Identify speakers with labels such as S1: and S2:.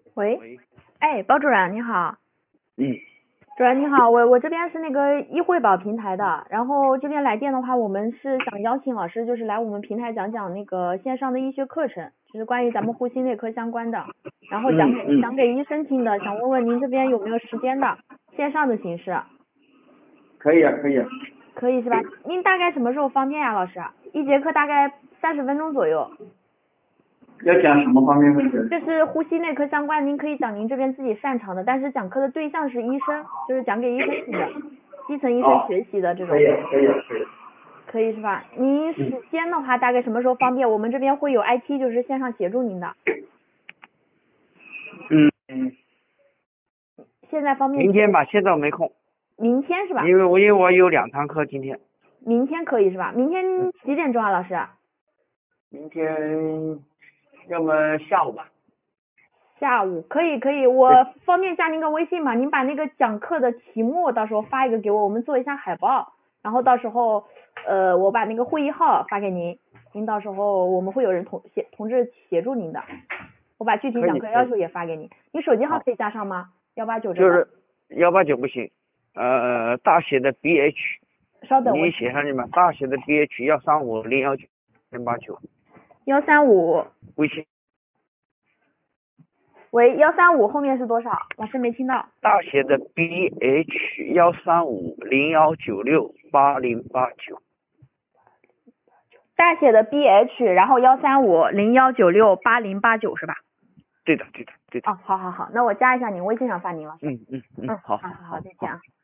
S1: 喂，哎，包主任你好，
S2: 嗯
S1: 主任你好，我这边是那个医惠宝平台的，然后这边来电的话，我们是想邀请老师就是来我们平台讲讲那个线上的医学课程，就是关于咱们呼吸内科相关的，然后讲给医生听的，想问问您这边有没有时间的，线上的形式，
S2: 可以啊，可以啊。
S1: 可以是吧？您大概什么时候方便呀，老师？一节课大概30分钟左右。
S2: 要讲什么方面问题？
S1: 就是呼吸内科相关，您可以讲您这边自己擅长的，但是讲课的对象是医生，就是讲给医生听的，基层医生学习的这种。
S2: 可以啊，可以啊，可以。
S1: 可以是吧？您时间的话大概什么时候方便？我们这边会有 IT 就是线上协助您的。
S2: 嗯，
S1: 现在方便？
S2: 明天吧，现在我没空。
S1: 明天是吧？
S2: 因为我有2堂课今天。
S1: 明天可以是吧？明天几点钟啊，老师？
S2: 明天要么下午吧。
S1: 下午可以，我方便加您个微信吗？您把那个讲课的题目到时候发一个给我，我们做一下海报，然后到时候我把那个会议号发给您，您到时候我们会有人同志协助您的，我把具体讲课要求也发给您，您手机号可以加上吗？189
S2: 就是189不行，大写的 BH，
S1: 稍等
S2: 你写上去嘛，大写的 BH135019-089，
S1: 135，
S2: 微信。
S1: 喂，135后面是多少？老师没听到。
S2: 大写的 BH135019680889。
S1: 大写的 BH，然后13501968089是吧？
S2: 对的。
S1: 哦，好，那我加一下您，微信上发您了。
S2: 好，
S1: 好，再见啊。